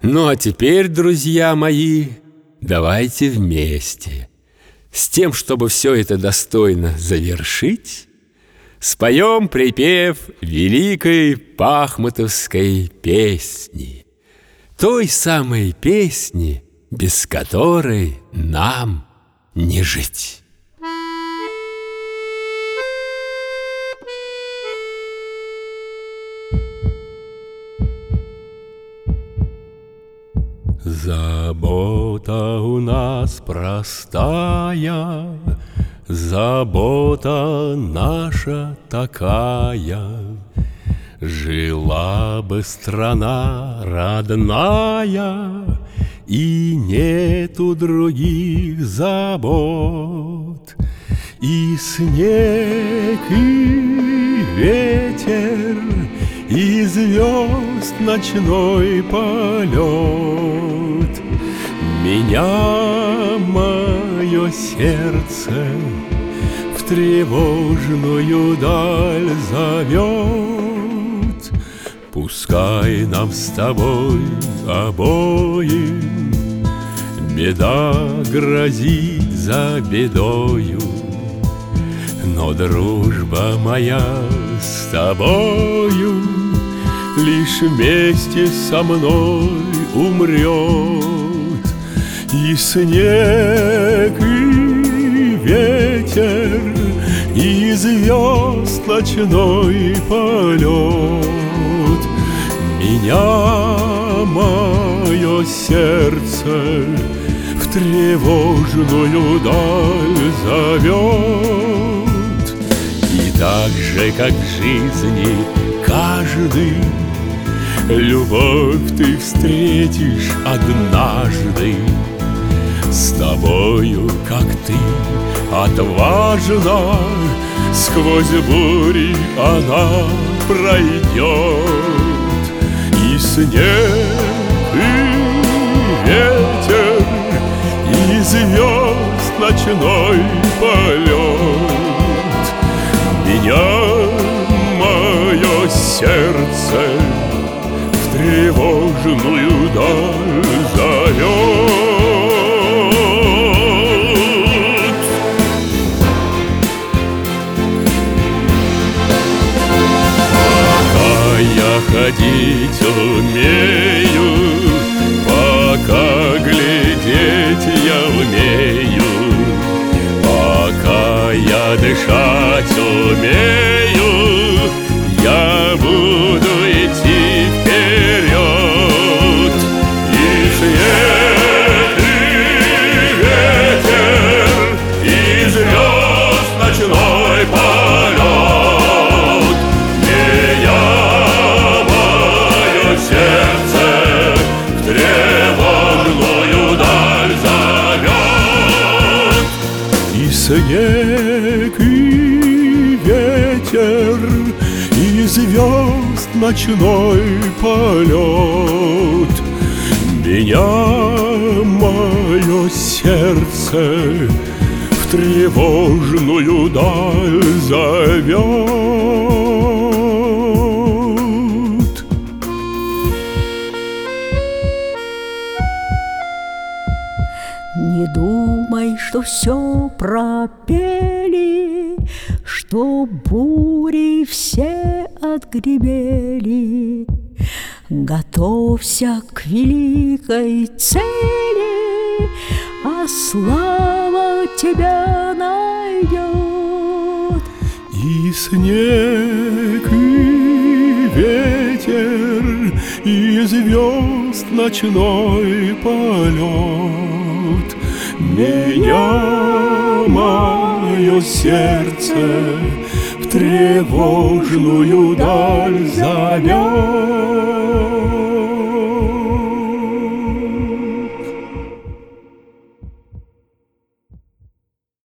Ну а теперь, друзья мои, давайте вместе, с тем, чтобы все это достойно завершить, споем припев великой пахмутовской песни, той самой песни, без которой нам не жить. Забота у нас простая, забота наша такая. Жила бы страна родная, и нету других забот. И снег, и ветер, и звезд ночной полет. Меня мое сердце в тревожную даль зовет. Пускай нам с тобой обоим беда грозит за бедою, но дружба моя с тобою лишь вместе со мной умрет. И снег, и ветер, и звезд ночной полет. Меня мое сердце в тревожную даль зовет. И так же, как в жизни каждый, любовь ты встретишь однажды. С тобою, как ты, отважна, сквозь бури она пройдет. И снег, и ветер, и звезд ночной полет. Меня мое сердце в тревожную даль зовет. Ходить умею, пока глядеть я умею, пока я дышать умею, я буду идти вперед. И снег, и ветер, и звезд ночной полет. Сердце в тревожную даль зовет. И снег, и ветер, и звезд ночной полет. Меня мое сердце в тревожную даль зовет. Не думай, что все пропели, что бури все отгремели. Готовься к великой цели, а слава тебя найдет. И снег, и ветер, и звезд ночной полет. Меня мое сердце в тревожную даль зовет.